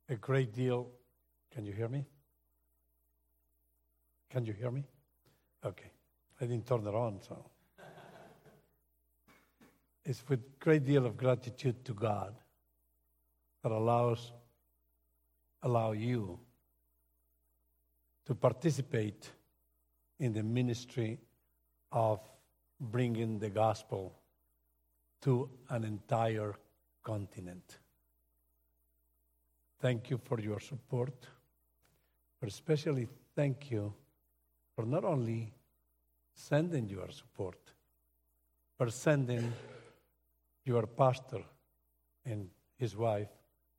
a great deal. Can you hear me? Can you hear me? Okay. I didn't turn it on, so. It's with great deal of gratitude to God that allow you to participate in the ministry of bringing the gospel to an entire continent. Thank you for your support, but especially thank you for not only sending your support, but sending your pastor and his wife.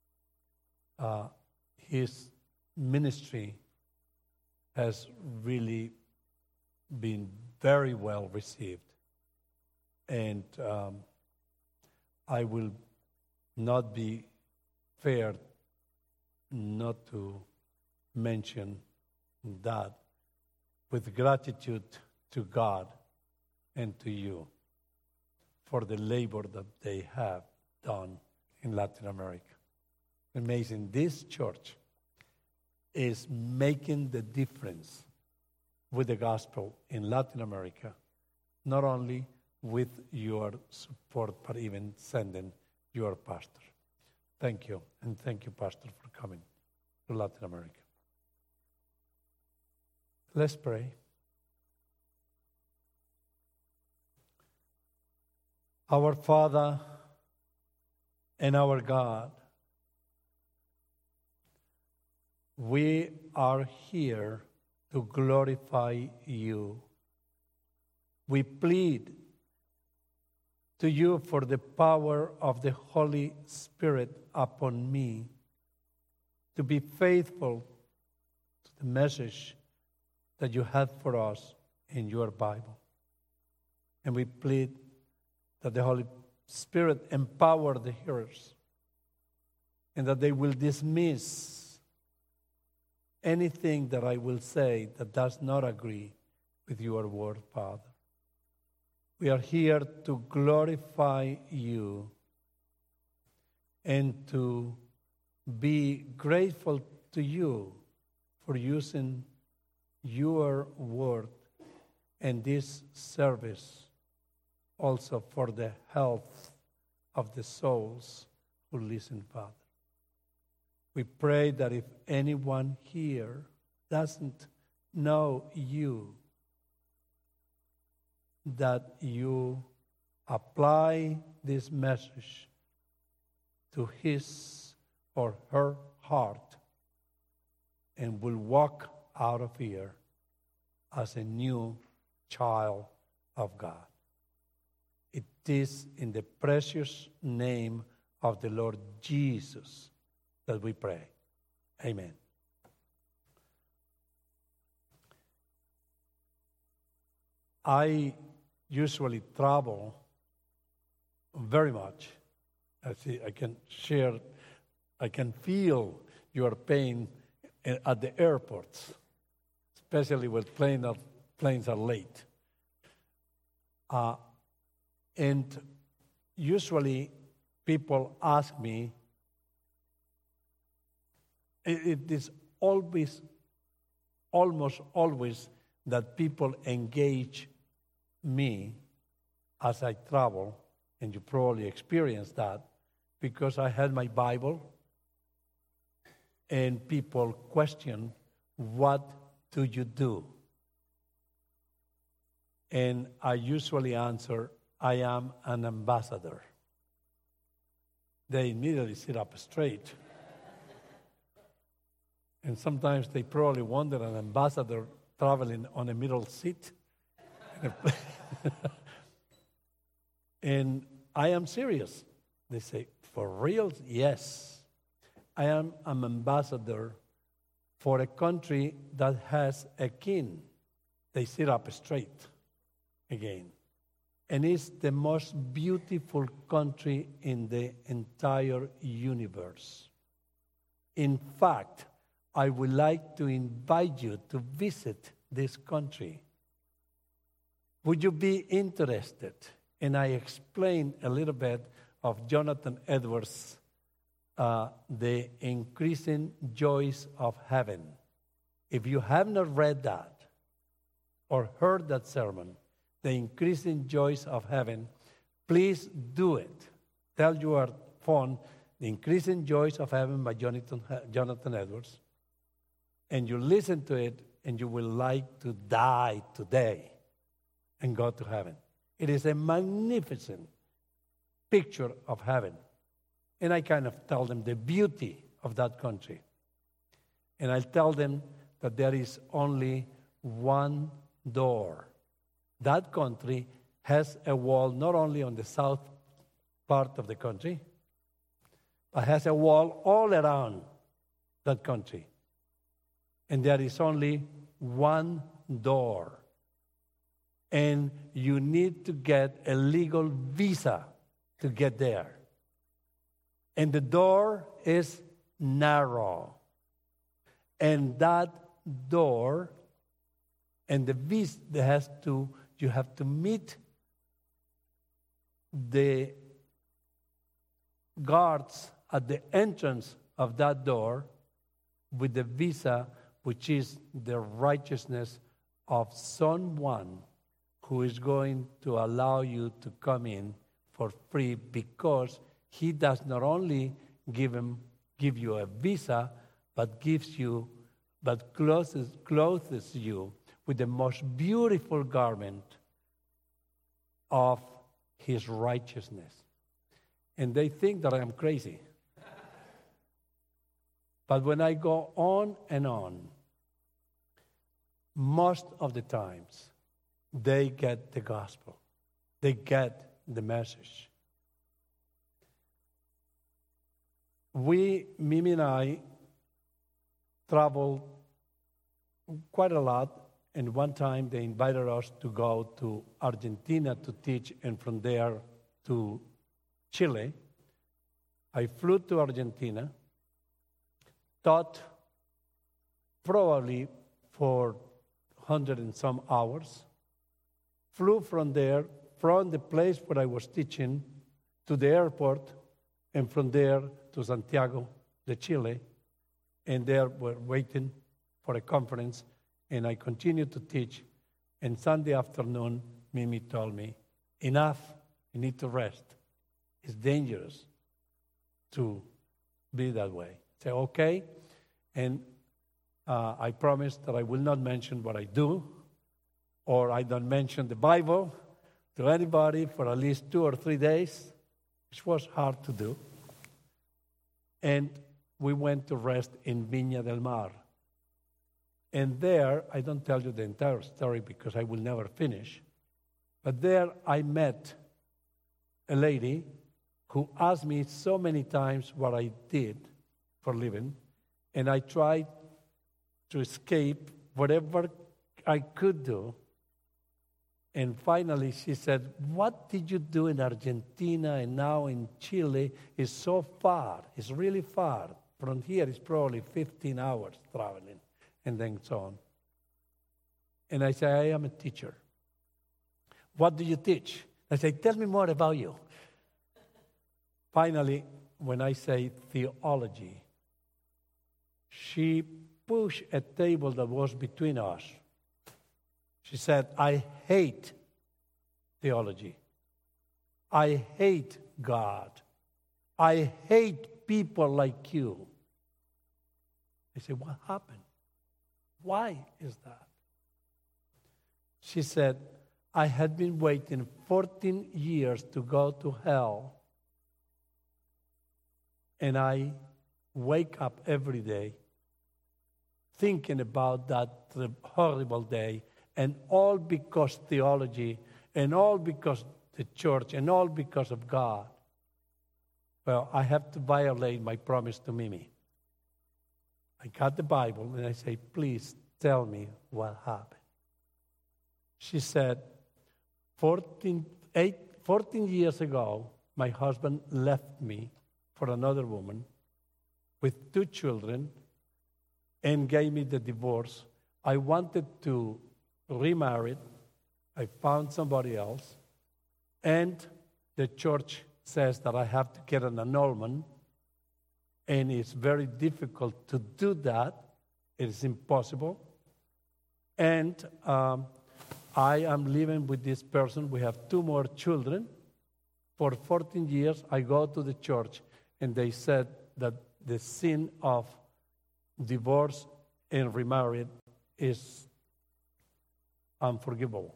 His ministry has really been very well received. And I will not be fair not to mention that with gratitude to God and to you for the labor that they have done in Latin America. Amazing. This church is making the difference with the gospel in Latin America, not only with your support, but even sending your pastor. Thank you, and thank you, Pastor, for coming to Latin America. Let's pray. Our Father and our God, we are here to glorify you. We plead to you for the power of the Holy Spirit upon me to be faithful to the message that you have for us in your Bible. And we plead that the Holy Spirit empower the hearers and that they will dismiss anything that I will say that does not agree with your word, Father. We are here to glorify you and to be grateful to you for using your word and this service also for the health of the souls who listen, Father. We pray that if anyone here doesn't know you, that you apply this message to his or her heart and will walk out of here as a new child of God. It is in the precious name of the Lord Jesus that we pray. Amen. I usually travel very much. I can feel your pain at the airports, especially when planes are late. And usually people ask me, it is almost always that people engage me as I travel, and you probably experienced that, because I had my Bible, and people question, what do you do? And I usually answer, I am an ambassador. They immediately sit up straight. And sometimes they probably wonder, an ambassador traveling on a middle seat. And I am serious. They say, for real? Yes. I am an ambassador for a country that has a king. They sit up straight again. And it's the most beautiful country in the entire universe. In fact, I would like to invite you to visit this country. Would you be interested? And I explained a little bit of Jonathan Edwards' The Increasing Joys of Heaven. If you have not read that or heard that sermon, The Increasing Joys of Heaven, please do it. Tell your phone, The Increasing Joys of Heaven by Jonathan Edwards, and you listen to it, and you will like to die today and go to heaven. It is a magnificent picture of heaven. And I kind of tell them the beauty of that country. And I tell them that there is only one door. That country has a wall not only on the south part of the country, but has a wall all around that country. And there is only one door. And you need to get a legal visa to get there. And the door is narrow. And that door and the visa you have to meet the guards at the entrance of that door with the visa, which is the righteousness of someone who is going to allow you to come in for free, because he does not only give you a visa, but clothes you with the most beautiful garment of his righteousness. And they think that I am crazy. But when I go on and on, most of the times, they get the gospel. They get the message. Mimi and I, traveled quite a lot, and one time they invited us to go to Argentina to teach, and from there to Chile. I flew to Argentina, taught probably for 100 and some hours, flew from there, from the place where I was teaching to the airport, and from there to Santiago de Chile, and there we're waiting for a conference, and I continued to teach. And Sunday afternoon, Mimi told me, enough, you need to rest. It's dangerous to be that way. I said, okay, and I promised that I will not mention what I do, or I don't mention the Bible to anybody for at least 2 or 3 days, which was hard to do. And we went to rest in Viña del Mar. And there, I don't tell you the entire story because I will never finish, but there I met a lady who asked me so many times what I did for a living, and I tried to escape whatever I could do. And finally she said, what did you do in Argentina and now in Chile? Is so far, it's really far. From here it's probably 15 hours traveling, and then so on. And I said, I am a teacher. What do you teach? I said, tell me more about you. Finally, when I say theology, she pushed a table that was between us. She said, I hate theology. I hate God. I hate people like you. I said, what happened? Why is that? She said, I had been waiting 14 years to go to hell, and I wake up every day thinking about that horrible day, and all because theology, and all because the church, and all because of God. Well, I have to violate my promise to Mimi. I got the Bible, and I say, please tell me what happened. She said, 14 years ago, my husband left me for another woman with 2 children and gave me the divorce. I wanted to remarry. I found somebody else. And the church says that I have to get an annulment. And it's very difficult to do that. It is impossible. And I am living with this person. We have 2 more children. For 14 years, I go to the church, and they said that the sin of divorce and remarried is unforgivable.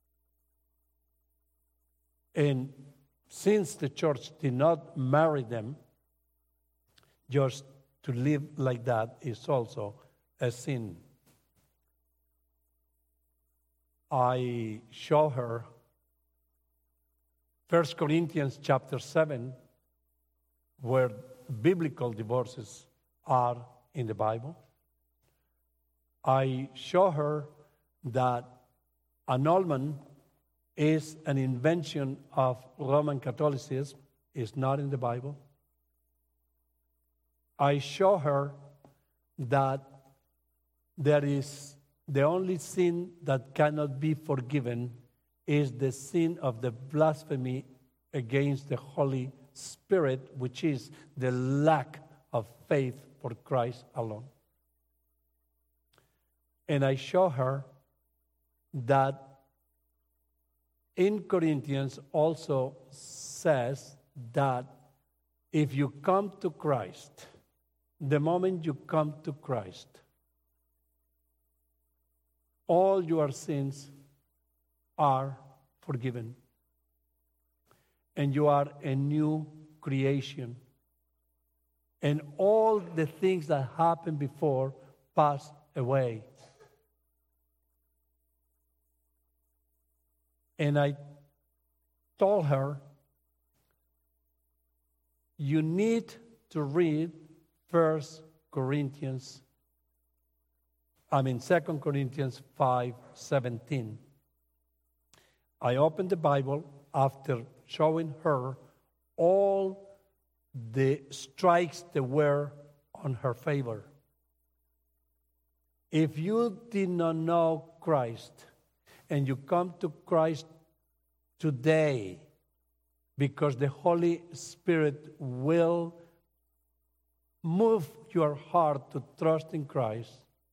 And since the church did not marry them, just to live like that is also a sin. I show her 1 Corinthians chapter 7, where biblical divorces are in the Bible. I show her that annulment is an invention of Roman Catholicism, it's not in the Bible. I show her that there is the only sin that cannot be forgiven is the sin of the blasphemy against the Holy Spirit, which is the lack of faith for Christ alone. And I show her that in Corinthians also says that if you come to Christ, the moment you come to Christ, all your sins are forgiven. And you are a new creation. And all the things that happened before pass away. And I told her, you need to read 2 Corinthians 5:17. I opened the Bible after showing her all the strikes that were on her favor. If you did not know Christ and you come to Christ today because the Holy Spirit will move your heart to trust in Christ,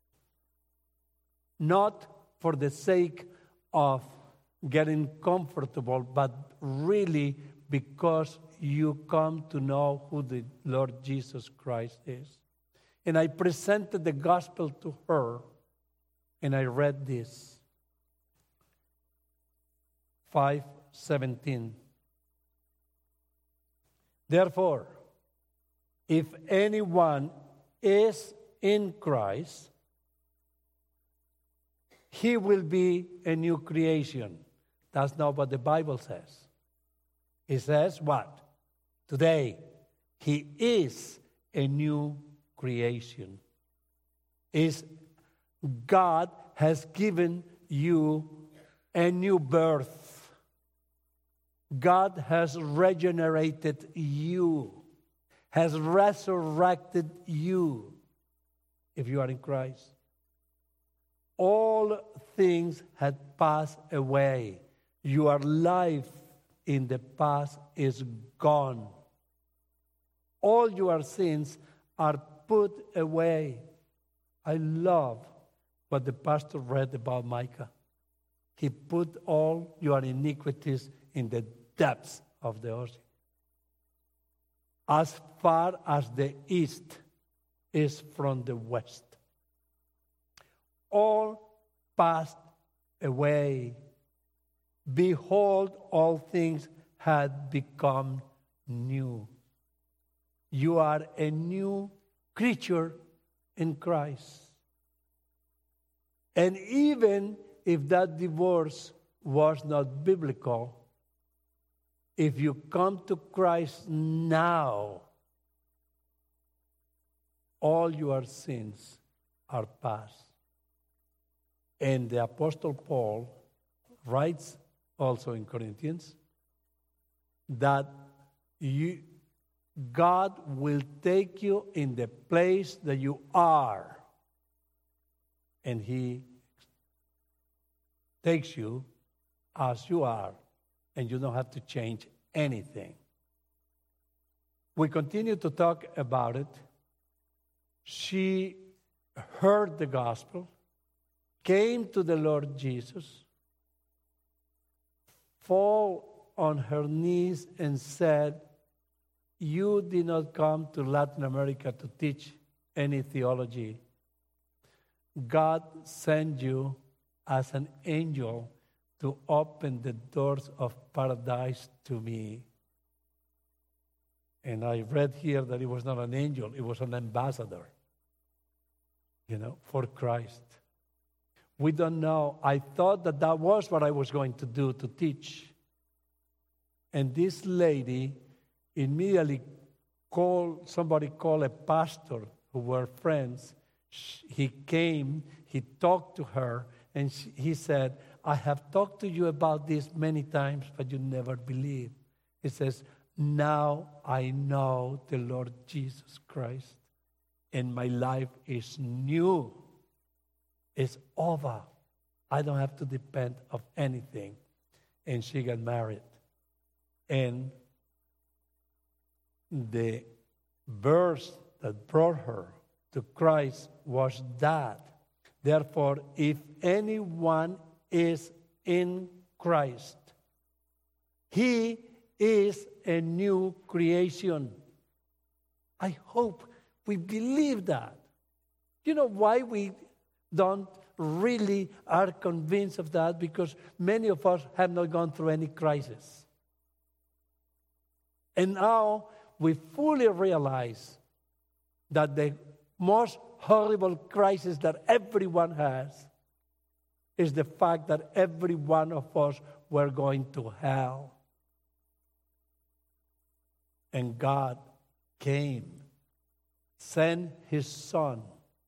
not for the sake of getting comfortable, but really because you come to know who the Lord Jesus Christ is. And I presented the gospel to her, and I read this. 5:17. Therefore, if anyone is in Christ, he will be a new creation. That's not what the Bible says. It says what? Today, he is a new creation. God has given you a new birth. God has regenerated you, has resurrected you if you are in Christ. All things had passed away. Your life in the past is gone. All your sins are put away. I love what the pastor read about Micah. He put all your iniquities in the depths of the ocean. As far as the east is from the west. All passed away. Behold, all things had become new. You are a new creature in Christ. And even if that divorce was not biblical, if you come to Christ now, all your sins are past. And the Apostle Paul writes also in Corinthians that God will take you in the place that you are, and he takes you as you are, and you don't have to change anything. We continued to talk about it. She heard the gospel, came to the Lord Jesus, fall on her knees and said, "You did not come to Latin America to teach any theology. God sent you as an angel to open the doors of paradise to me." And I read here that it was not an angel, it was an ambassador, for Christ. We don't know. I thought that was what I was going to do, to teach. And this lady immediately somebody called a pastor who were friends. He came, he talked to her, and he said, "I have talked to you about this many times, but you never believed." He says, "Now I know the Lord Jesus Christ, and my life is new. It's over. I don't have to depend on anything." And she got married. And the verse that brought her to Christ was that. Therefore, if anyone is in Christ, he is a new creation. I hope we believe that. You know why we don't really are convinced of that? Because many of us have not gone through any crisis. And now we fully realize that the most horrible crisis that everyone has is the fact that every one of us were going to hell. And God came, sent His Son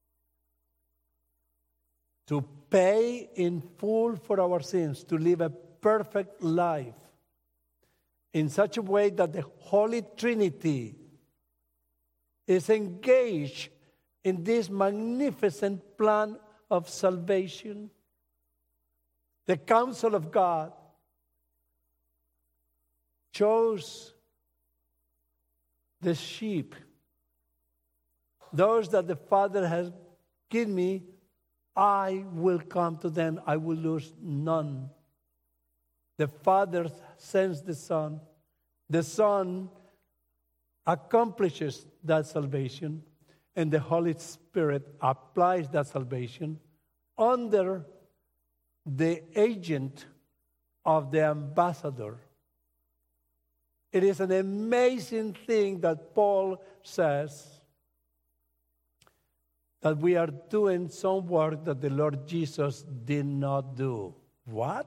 to pay in full for our sins, to live a perfect life in such a way that the Holy Trinity is engaged in this magnificent plan of salvation. The counsel of God chose the sheep, those that the Father has given me. I will come to them. I will lose none. The Father sends the Son. The Son accomplishes that salvation, and the Holy Spirit applies that salvation under the agent of the ambassador. It is an amazing thing that Paul says, that we are doing some work that the Lord Jesus did not do. What?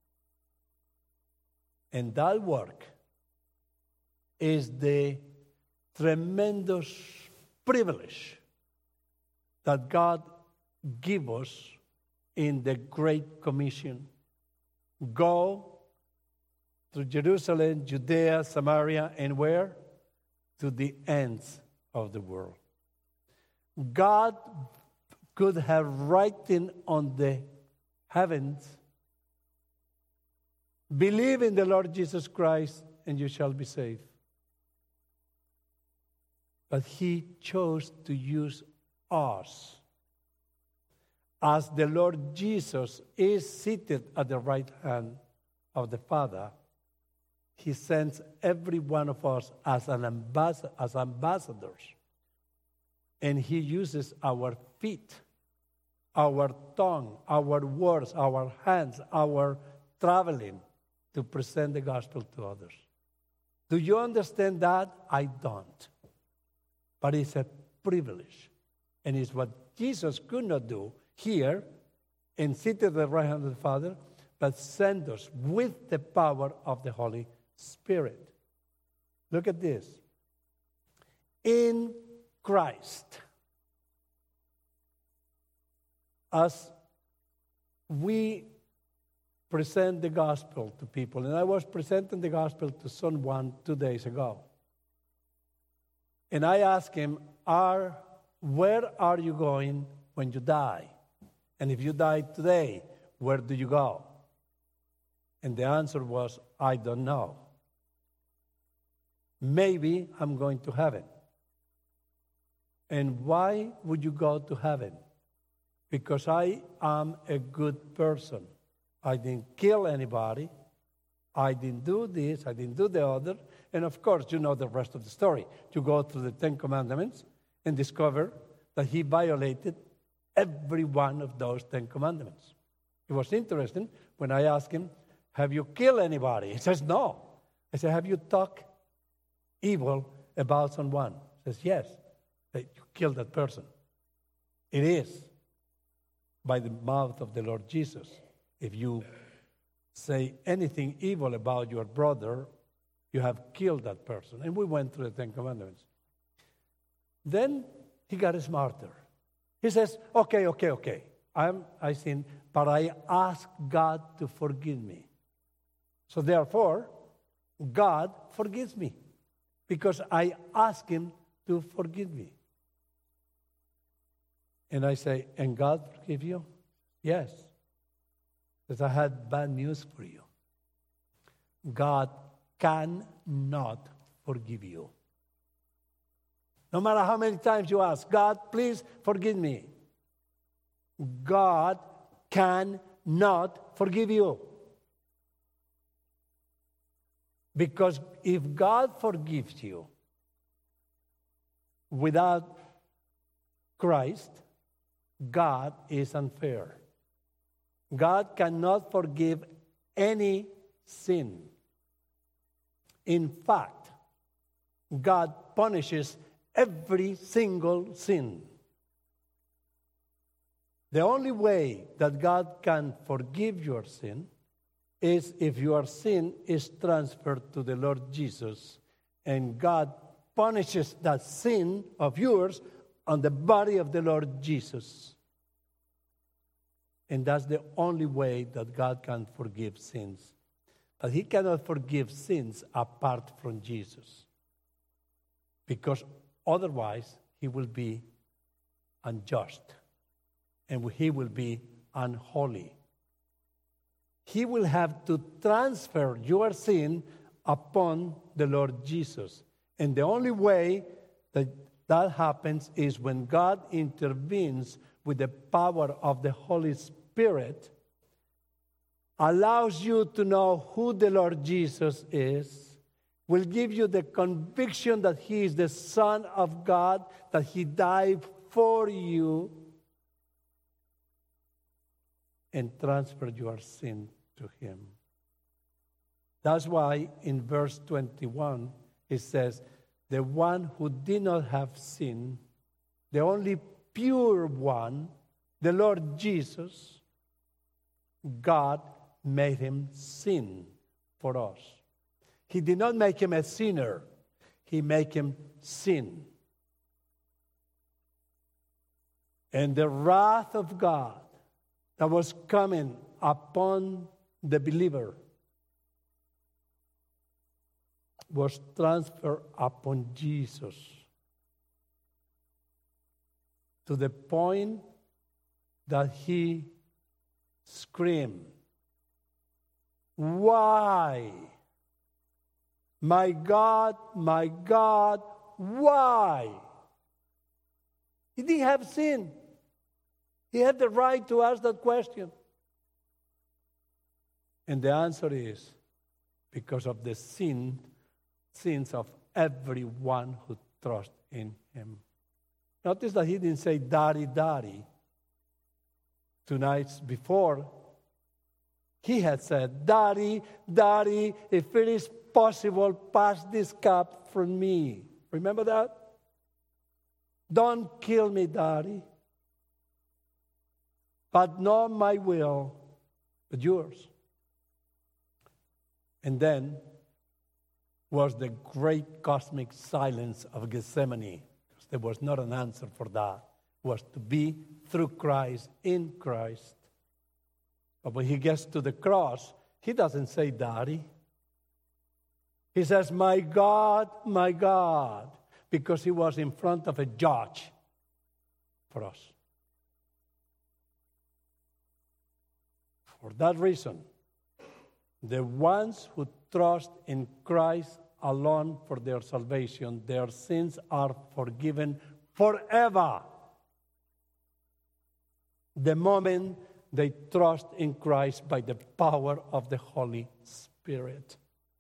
And that work is the tremendous privilege that God gives us in the Great Commission. Go to Jerusalem, Judea, Samaria, and where? To the ends of the world. God could have written on the heavens, "Believe in the Lord Jesus Christ, and you shall be saved." But He chose to use us. As the Lord Jesus is seated at the right hand of the Father, He sends every one of us as ambassadors. And He uses our feet, our tongue, our words, our hands, our traveling to present the gospel to others. Do you understand that? I don't. But it's a privilege. And it's what Jesus could not do here and sit at the right hand of the Father, but send us with the power of the Holy Spirit. Look at this. In Christ, as we present the gospel to people, and I was presenting the gospel to someone 2 days ago, and I asked him, where are you going when you die? And if you die today, where do you go? And the answer was, I don't know. maybe I'm going to heaven. And why would you go to heaven? Because I am a good person. I didn't kill anybody. I didn't do this. I didn't do the other. And of course, you know the rest of the story. You go through the Ten Commandments and discover that he violated every one of those Ten Commandments. It was interesting when I asked him, have you killed anybody? He says, no. I said, have you talked evil about someone? He says, yes. That you killed that person. It is by the mouth of the Lord Jesus. If you say anything evil about your brother, you have killed that person. And we went through the Ten Commandments. Then he got smarter. He says, okay. I sinned, but I ask God to forgive me. So therefore, God forgives me because I ask him to forgive me. And I say, and God forgive you? Yes. Because I had bad news for you. God cannot forgive you. No matter how many times you ask, God, please forgive me. God cannot forgive you. Because if God forgives you without Christ, God is unfair. God cannot forgive any sin. In fact, God punishes every single sin. The only way that God can forgive your sin is if your sin is transferred to the Lord Jesus, and God punishes that sin of yours on the body of the Lord Jesus. And that's the only way that God can forgive sins. But he cannot forgive sins apart from Jesus. Because otherwise, he will be unjust. And he will be unholy. He will have to transfer your sin upon the Lord Jesus. And the only way that happens is when God intervenes with the power of the Holy Spirit, allows you to know who the Lord Jesus is, will give you the conviction that he is the Son of God, that he died for you, and transfer your sin to him. That's why in verse 21 it says, the one who did not have sin, the only pure one, the Lord Jesus, God made him sin for us. He did not make him a sinner. He made him sin. And the wrath of God that was coming upon the believer was transferred upon Jesus to the point that he screamed, "Why? My God, why?" He didn't have sin. He had the right to ask that question. And the answer is because of the sins of everyone who trusts in him. Notice that he didn't say, "Daddy, Daddy." 2 nights before, he had said, "Daddy, Daddy, if it is possible, pass this cup from me." Remember that? "Don't kill me, Daddy. But not my will, but yours." And then was the great cosmic silence of Gethsemane. There was not an answer for that. It was to be through Christ, in Christ. But when he gets to the cross, he doesn't say, "Daddy." He says, my God," because he was in front of a judge for us. For that reason, the ones who trust in Christ alone for their salvation, their sins are forgiven forever. The moment they trust in Christ by the power of the Holy Spirit.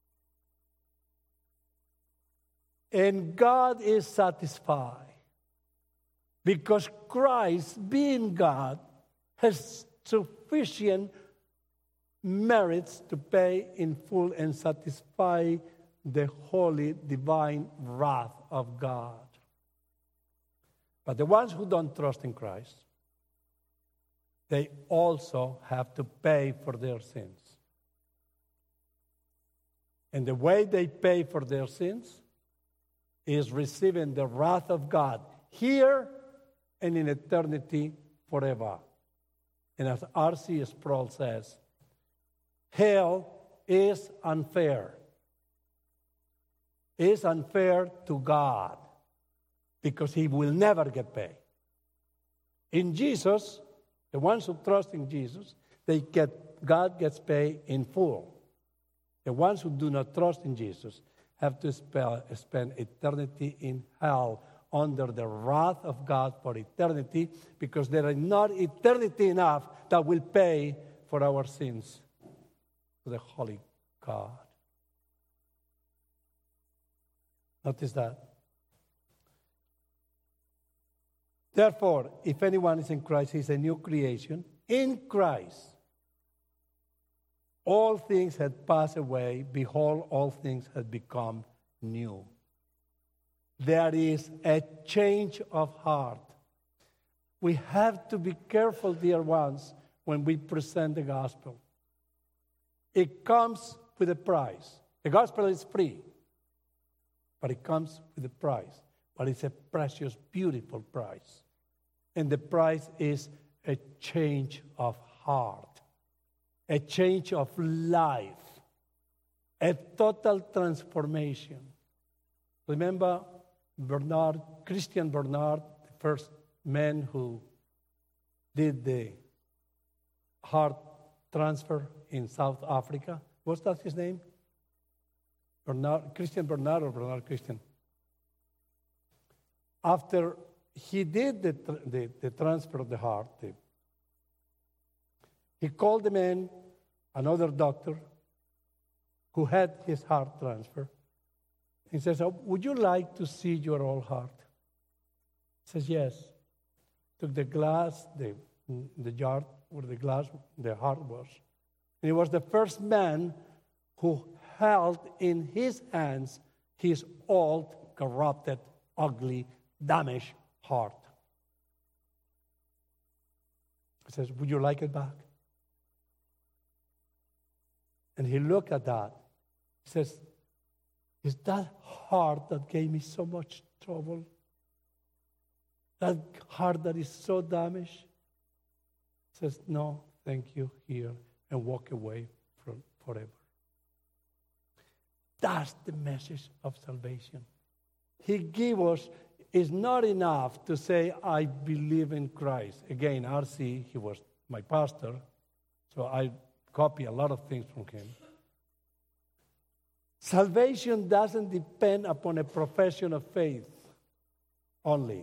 And God is satisfied because Christ, being God, has sufficient merits to pay in full and satisfy the holy divine wrath of God. But the ones who don't trust in Christ, they also have to pay for their sins. And the way they pay for their sins is receiving the wrath of God here and in eternity forever. And as R.C. Sproul says, hell is unfair. It's unfair to God because he will never get paid. In Jesus, the ones who trust in Jesus, God gets paid in full. The ones who do not trust in Jesus have to spend eternity in hell under the wrath of God for eternity because there is not eternity enough that will pay for our sins to the holy God. Notice that. Therefore, if anyone is in Christ, he is a new creation. In Christ, all things had passed away. Behold, all things had become new. There is a change of heart. We have to be careful, dear ones, when we present the gospel. It comes with a price. The gospel is free, but it comes with a price. But it's a precious, beautiful price. And the price is a change of heart, a change of life, a total transformation. Remember Christian Bernard, the first man who did the heart transfer in South Africa? What's that his name? Christian Bernard or Bernard Christian? After he did the transfer of the heart, he called the man, another doctor, who had his heart transfer. He says, would you like to see your old heart? He says, yes. Took the glass, the jar where the heart was. And he was the first man who held in his hands his old, corrupted, ugly, damaged heart. He says, would you like it back? And he looked at that. He says, is that heart that gave me so much trouble? That heart that is so damaged? He says, no, thank you, here, and walk away from forever. That's the message of salvation. He gave us, it's not enough to say, I believe in Christ. Again, R.C., he was my pastor, so I copy a lot of things from him. Salvation doesn't depend upon a profession of faith only,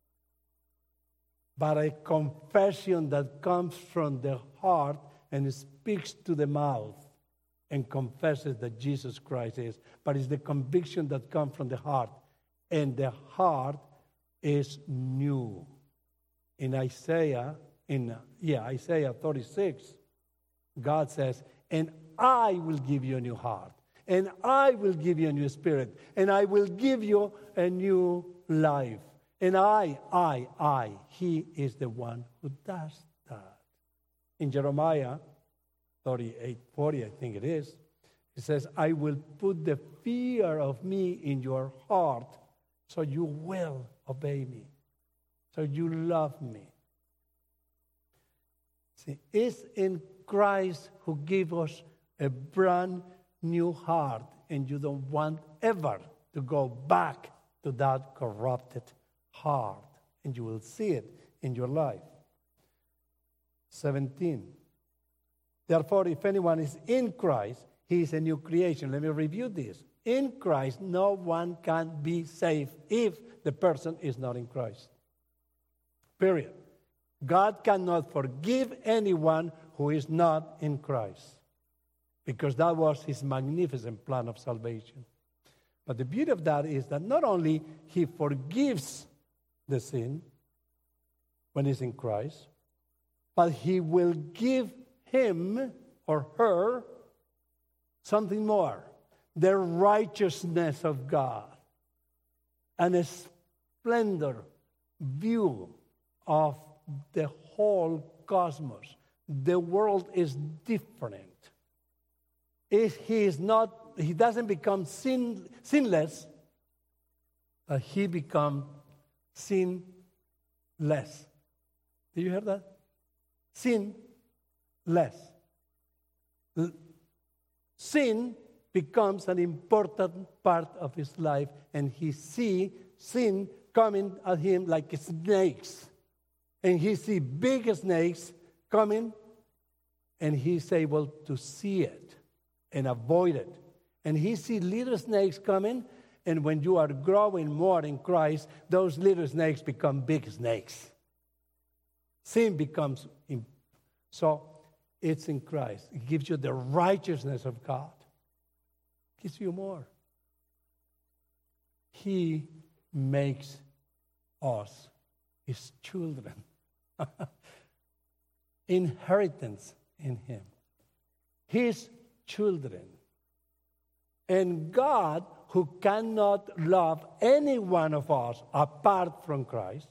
but a confession that comes from the heart and speaks to the mouth and confesses that Jesus Christ is. But it's the conviction that comes from the heart, and the heart is new. In Isaiah 36, God says, and I will give you a new heart, and I will give you a new spirit, and I will give you a new life. And He is the one who does that. In Jeremiah 38:40, I think it is, it says, I will put the fear of me in your heart, so you will obey me, so you love me. See, it's in Christ who gave us a brand new heart, and you don't want ever to go back to that corrupted heart, and you will see it in your life. 17. Therefore, if anyone is in Christ, he is a new creation. Let me review this. In Christ, no one can be saved if the person is not in Christ. Period. God cannot forgive anyone who is not in Christ, because that was his magnificent plan of salvation. But the beauty of that is that not only he forgives the sin when he's in Christ, but he will give him or her something more, the righteousness of God, and a splendor view of the whole cosmos. The world is different. He doesn't become sinless, but he becomes sinless. Did you hear that? Sinless. Sin becomes an important part of his life, and he sees sin coming at him like snakes. And he sees big snakes coming, and he's able to see it and avoid it. And he sees little snakes coming, and when you are growing more in Christ, those little snakes become big snakes. Sin becomes, so it's in Christ. It gives you the righteousness of God. It gives you more. He makes us his children. Inheritance in him. His children. And God, who cannot love any one of us apart from Christ,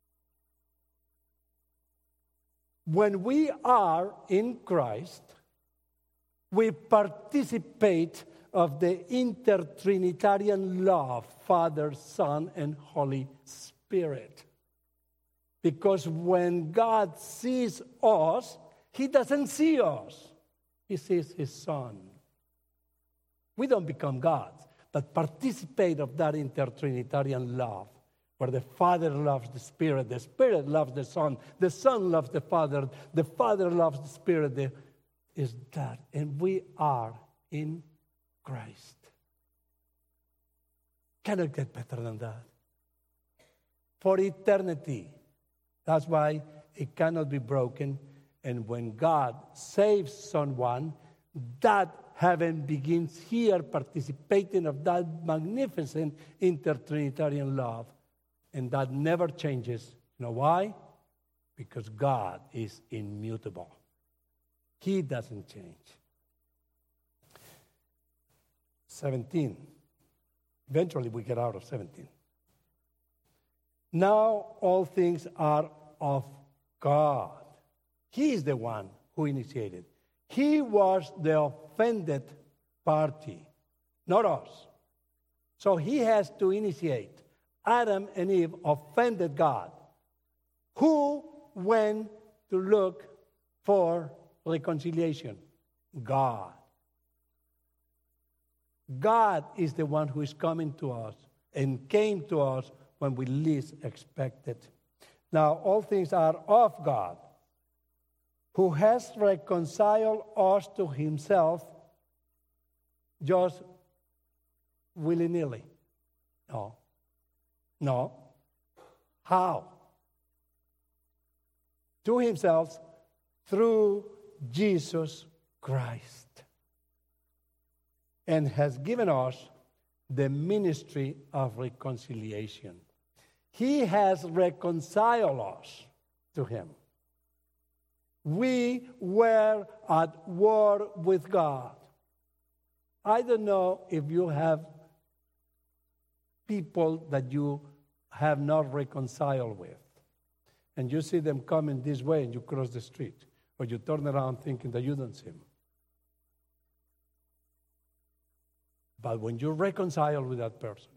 when we are in Christ, we participate of the intertrinitarian love, Father, Son, and Holy Spirit. Because when God sees us, he doesn't see us. He sees his Son. We don't become gods, but participate of that intertrinitarian love, where the Father loves the Spirit loves the Son loves the Father loves the Spirit. Is that, and we are in Christ. Cannot get better than that. For eternity. That's why it cannot be broken. And when God saves someone, that heaven begins here participating of that magnificent intertrinitarian love. And that never changes. You know why? Because God is immutable. He doesn't change. 17. Eventually we get out of 17. Now all things are of God. He is the one who initiated. He was the offended party, not us. So he has to initiate. Adam and Eve offended God, who went to look for reconciliation. God. God is the one who is coming to us and came to us when we least expected. Now, all things are of God, who has reconciled us to himself just willy-nilly. No. How? To himself through Jesus Christ. And has given us the ministry of reconciliation. He has reconciled us to him. We were at war with God. I don't know if you have people that you have not reconciled with. And you see them coming this way and you cross the street. Or you turn around thinking that you don't see them. But when you reconcile with that person,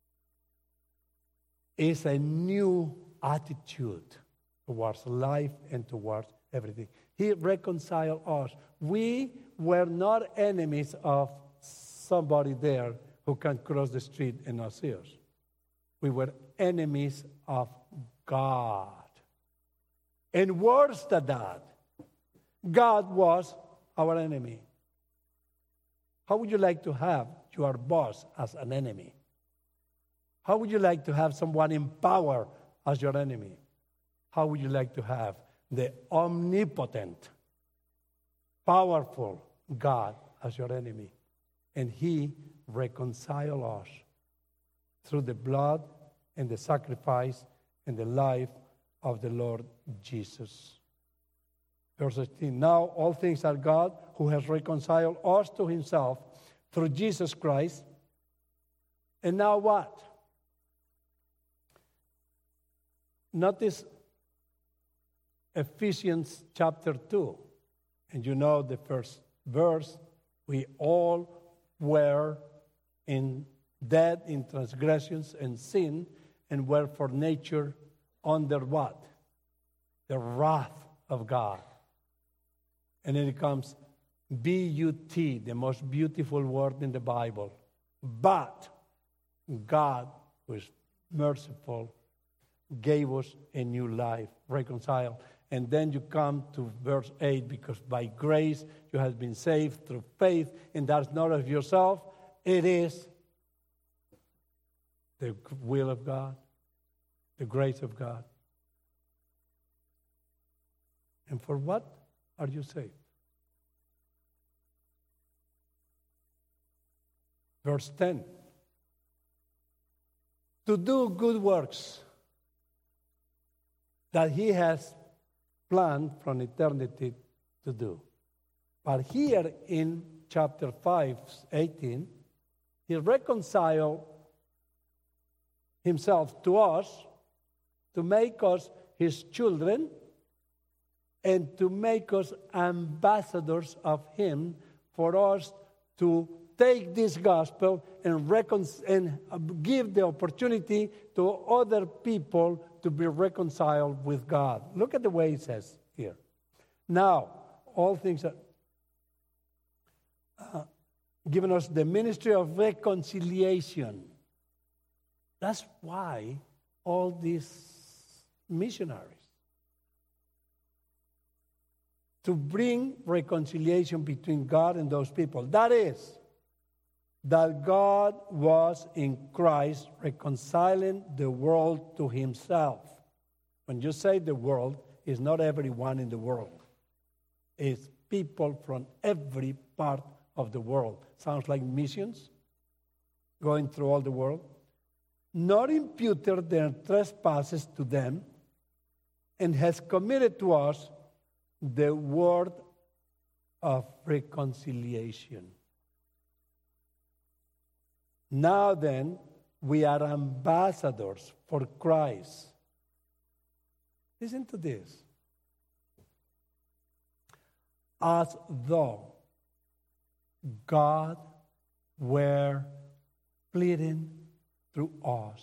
it's a new attitude towards life and towards everything. He reconciled us. We were not enemies of somebody there who can cross the street and not see us. We were enemies of God. And worse than that, God was our enemy. How would you like to have your boss as an enemy? How would you like to have someone in power as your enemy? How would you like to have the omnipotent, powerful God as your enemy? And he reconciled us through the blood and the sacrifice and the life of the Lord Jesus. Verse 16, now all things are God who has reconciled us to himself through Jesus Christ. And now what? Notice Ephesians chapter 2. And you know the first verse, we all were dead in transgressions and sin, and were for nature under what? The wrath of God. And then it comes B-U-T, the most beautiful word in the Bible. But God, who is merciful, gave us a new life, reconciled. And then you come to verse 8, because by grace you have been saved through faith, and that's not of yourself, it is the will of God, the grace of God. And for what are you saved? Verse 10. To do good works that he has planned from eternity to do. But here in chapter 5:18, he reconciled himself to us to make us his children and to make us ambassadors of him, for us to take this gospel and give the opportunity to other people to be reconciled with God. Look at the way it says here. Now, all things are given us the ministry of reconciliation. That's why all these missionaries, to bring reconciliation between God and those people. That is, that God was in Christ reconciling the world to himself. When you say the world, it's not everyone in the world. It's people from every part of the world. Sounds like missions, going through all the world. Not imputed their trespasses to them, and has committed to us the word of reconciliation. Now then, we are ambassadors for Christ. Listen to this. As though God were pleading through us.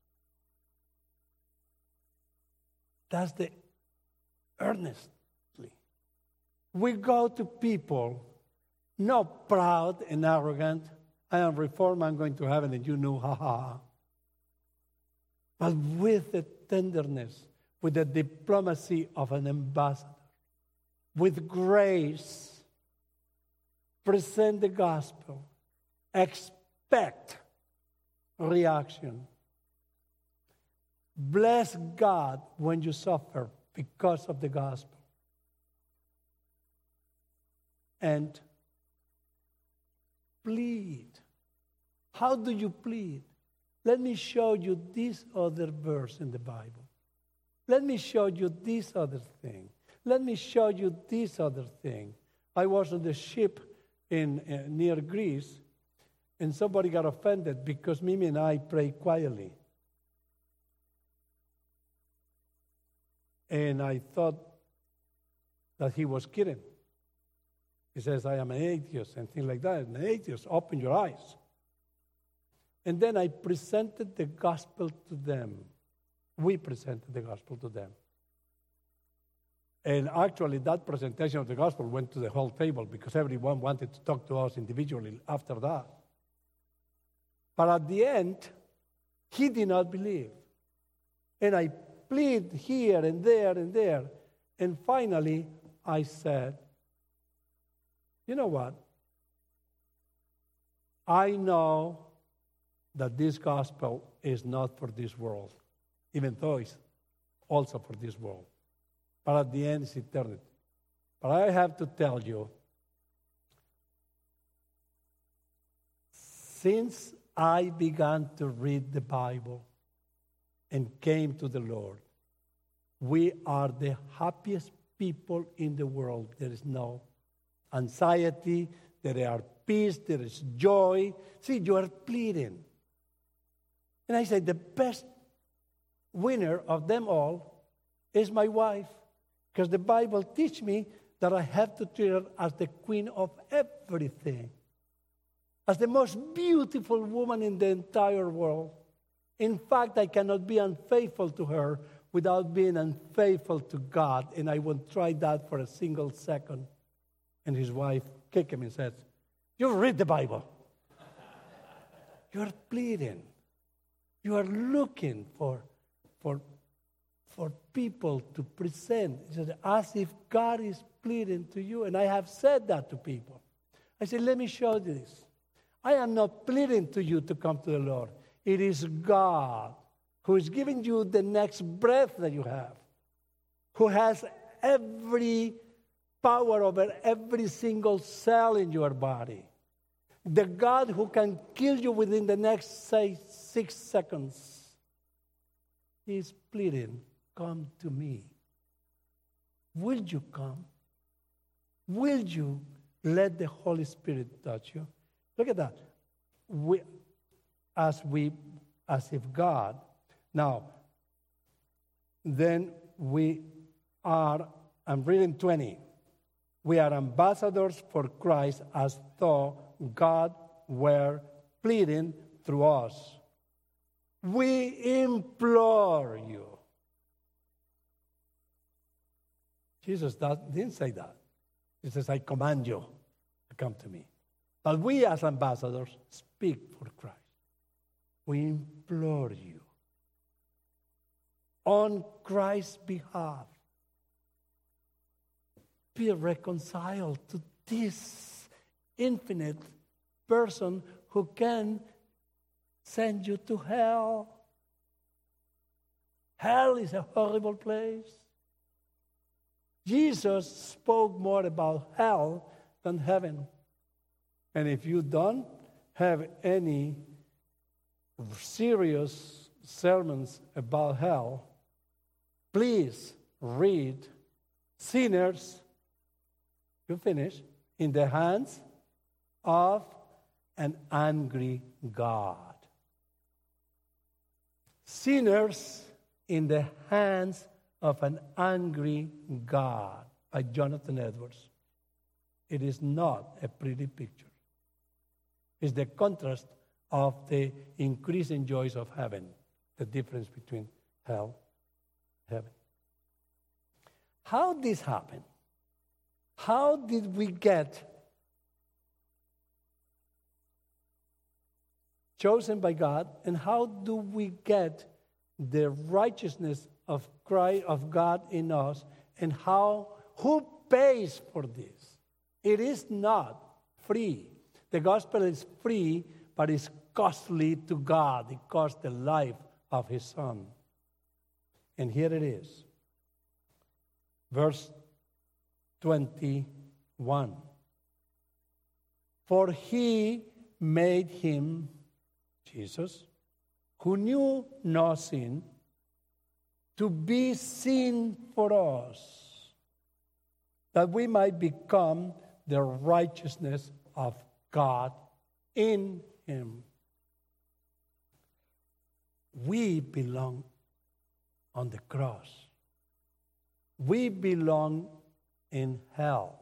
That's the earnestly. We go to people not proud and arrogant. I am reformed, I'm going to heaven, and you know, ha. But with the tenderness, with the diplomacy of an ambassador, with grace, present the gospel, expect reaction. Bless God when you suffer because of the gospel. And plead. How do you plead? Let me show you this other verse in the Bible. Let me show you this other thing. Let me show you this other thing. I was on the ship near Greece, and somebody got offended because Mimi and I pray quietly. And I thought that he was kidding. He says, I am an atheist, and things like that. An atheist, open your eyes. And then I presented the gospel to them. We presented the gospel to them. And actually, that presentation of the gospel went to the whole table because everyone wanted to talk to us individually after that. But at the end, he did not believe. And I plead here and there and there. And finally, I said, you know what? I know that this gospel is not for this world, even though it's also for this world. But at the end, it's eternity. But I have to tell you, since I began to read the Bible and came to the Lord, we are the happiest people in the world. There is no anxiety, there are peace, there is joy. See, you are pleading. And I say the best winner of them all is my wife, because the Bible teaches me that I have to treat her as the queen of everything, as the most beautiful woman in the entire world. In fact, I cannot be unfaithful to her without being unfaithful to God, and I won't try that for a single second. And his wife kicked him and said, "You read the Bible. You are pleading. You are looking for people to present as if God is pleading to you." And I have said that to people. I said, let me show you this. I am not pleading to you to come to the Lord. It is God who is giving you the next breath that you have, who has every power over every single cell in your body. The God who can kill you within the next, say, 6 seconds. He is pleading, come to me. Will you come? Will you let the Holy Spirit touch you? Look at that. As if God. Now, then we are, I'm reading 20. We are ambassadors for Christ as though God were pleading through us. We implore you. Jesus didn't say that. He says, I command you to come to me. But we as ambassadors speak for Christ. We implore you on Christ's behalf. Be reconciled to this infinite person who can send you to hell. Hell is a horrible place. Jesus spoke more about hell than heaven. And if you don't have any serious sermons about hell, please read Sinners, you finish, in the hands of an angry God. Sinners in the hands of an angry God by Jonathan Edwards. It is not a pretty picture. It's the contrast of the increasing joys of heaven, the difference between hell and heaven. How did this happen? How did we get chosen by God, and how do we get the righteousness of Christ, of God in us, and who pays for this? It is not free. The gospel is free, but it's costly to God. It cost the life of his Son. And here it is. Verse 21. For he made him, Jesus, who knew no sin, to be sin for us, that we might become the righteousness of God in him. We belong on the cross. We belong in hell.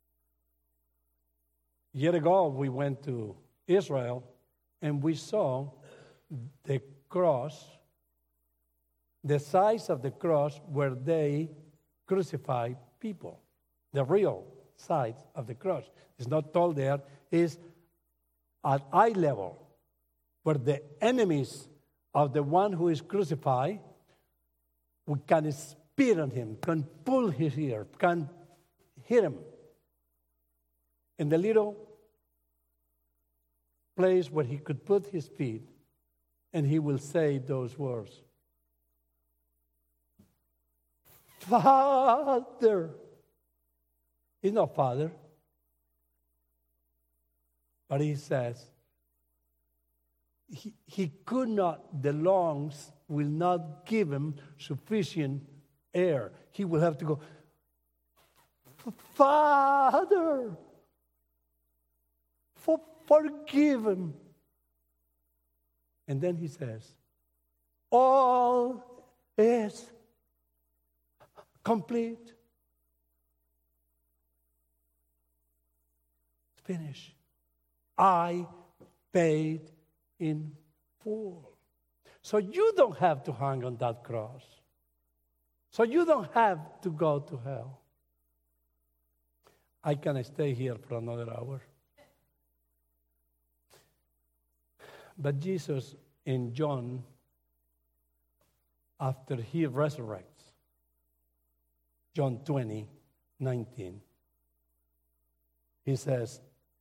A year ago, we went to Israel, and we saw the cross, the size of the cross where they crucified people, the real size of the cross. It's not told there, it's at eye level, where the enemies of the one who is crucified, we can spit on him, can pull his ear, can hit him. And the little place where he could put his feet, and he will say those words. Father. He's not Father. But he says, he could not, the lungs will not give him sufficient air. He will have to go, Father, forgive him. And then he says, all is complete. It's finished. I paid in full. So you don't have to hang on that cross. So you don't have to go to hell. I can stay here for another hour. But Jesus in John, after he resurrects, John 20:19, he says,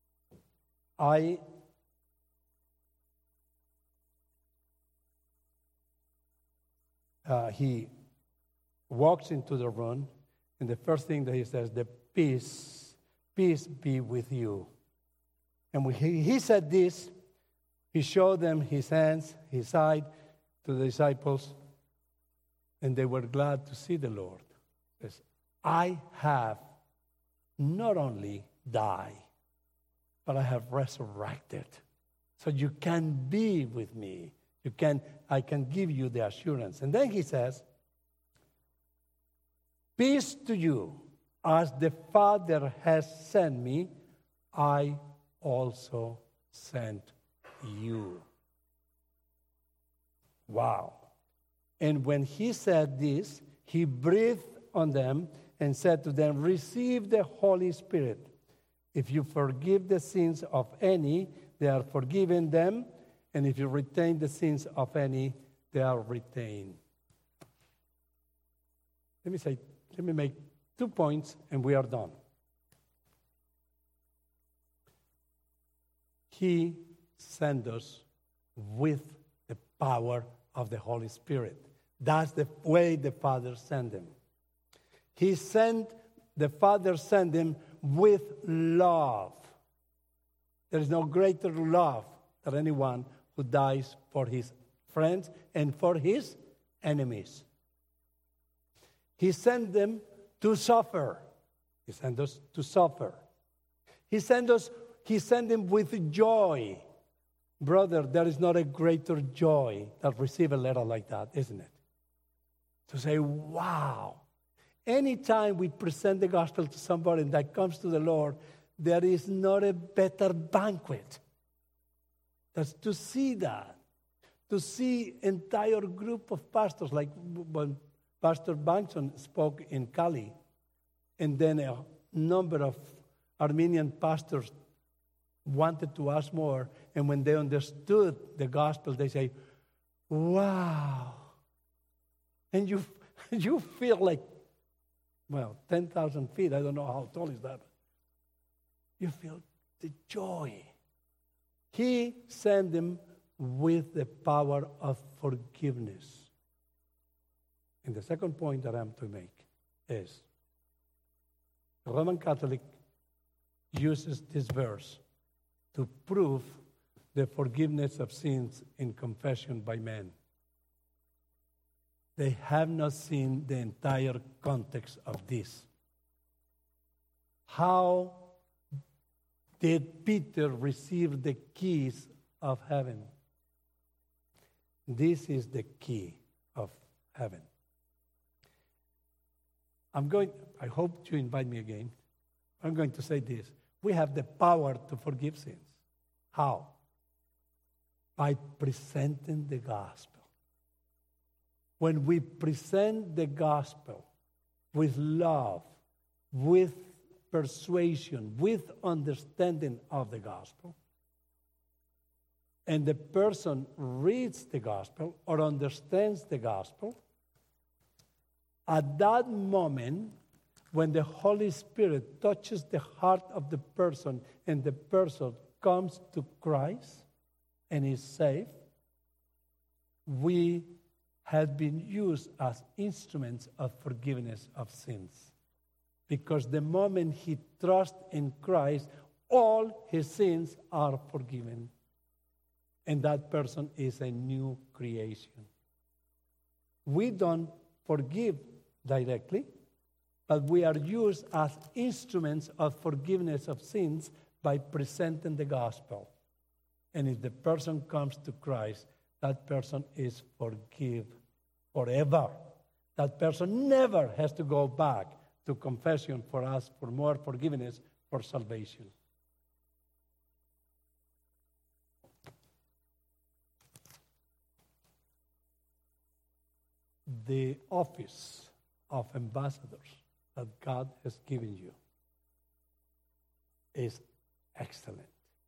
he walks into the room, and the first thing that he says, the peace be with you. And when he said this, he showed them his hands, his side to the disciples, and they were glad to see the Lord. He says, I have not only died, but I have resurrected. So you can be with me. I can give you the assurance. And then he says, peace to you. As the Father has sent me, I also sent you. Wow. And when he said this, he breathed on them and said to them, receive the Holy Spirit. If you forgive the sins of any, they are forgiven them. And if you retain the sins of any, they are retained. Let me make 2 points and we are done. He sent us with the power of the Holy Spirit. That's the way the Father sent him. The Father sent him with love. There is no greater love than anyone who dies for his friends and for his enemies. He sent them to suffer. He sent us to suffer. He sent them with joy. Brother, there is not a greater joy than receive a letter like that, isn't it? To say, wow. Anytime we present the gospel to somebody that comes to the Lord, there is not a better banquet. That's to see that. To see entire group of pastors, like when Pastor Bankson spoke in Cali, and then a number of Armenian pastors wanted to ask more, and when they understood the gospel, they say, wow. And you feel like, 10,000 feet, I don't know how tall is that. You feel the joy. He sent them with the power of forgiveness. And the second point that I'm to make is the Roman Catholic uses this verse to prove the forgiveness of sins in confession by men. They have not seen the entire context of this. How did Peter receive the keys of heaven? This is the key of heaven. I hope you invite me again. I'm going to say this. We have the power to forgive sins. How? By presenting the gospel. When we present the gospel with love, with persuasion, with understanding of the gospel, and the person reads the gospel or understands the gospel, at that moment, when the Holy Spirit touches the heart of the person and the person comes to Christ, and is saved, we have been used as instruments of forgiveness of sins. Because the moment he trusts in Christ, all his sins are forgiven. And that person is a new creation. We don't forgive directly, but we are used as instruments of forgiveness of sins by presenting the gospel. And if the person comes to Christ, that person is forgiven forever. That person never has to go back to confession for us for more forgiveness for salvation. The office of ambassadors that God has given you is excellent.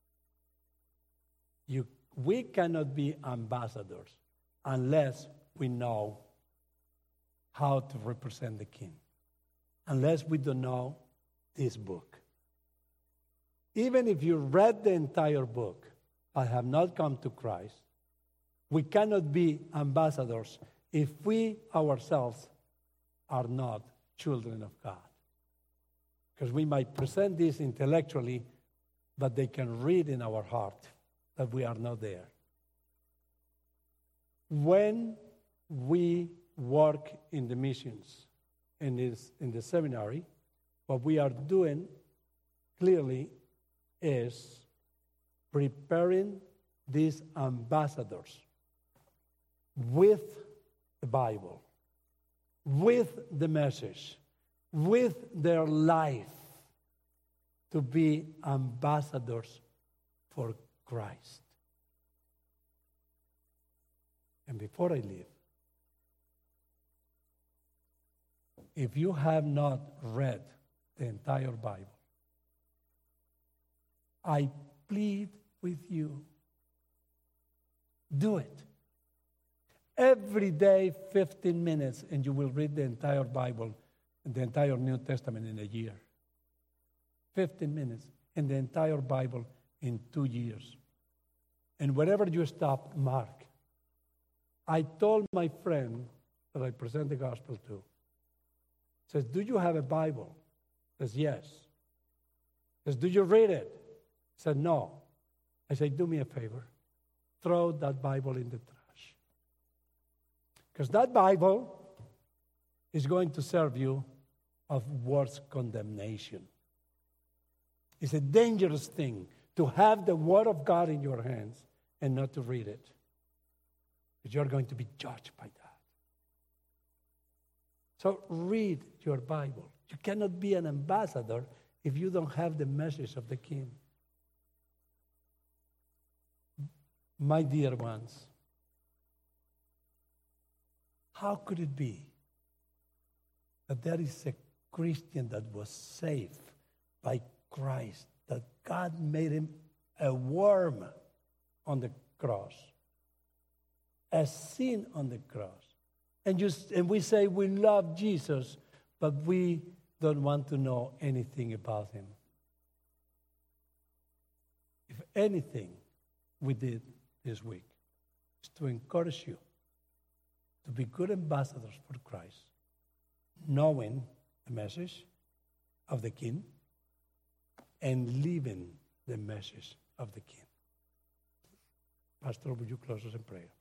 We cannot be ambassadors unless we know how to represent the King, unless we don't know this book. Even if you read the entire book but have not come to Christ, we cannot be ambassadors if we ourselves are not children of God. Because we might present this intellectually, but they can read in our heart that we are not there. When we work in the missions, in the seminary, what we are doing clearly is preparing these ambassadors with the Bible, with the message, with their life, to be ambassadors for Christ. And before I leave, if you have not read the entire Bible, I plead with you, do it. Every day, 15 minutes, and you will read the entire Bible, the entire New Testament in a year. 15 minutes, and the entire Bible in 2 years. And wherever you stop, mark. I told my friend that I present the gospel to, says, do you have a Bible? Says, yes. Says, do you read it? Said, no. I say, do me a favor. Throw that Bible in the trash. Because that Bible is going to serve you of worse condemnation. It's a dangerous thing to have the Word of God in your hands and not to read it. Because you're going to be judged by that. So read your Bible. You cannot be an ambassador if you don't have the message of the King. My dear ones, how could it be that there is a Christian that was saved by Christ, that God made him a worm on the cross, a sin on the cross, and we say we love Jesus, but we don't want to know anything about him? If anything we did this week is to encourage you to be good ambassadors for Christ, knowing the message of the King and living the message of the King. Pastor, would you close us in prayer?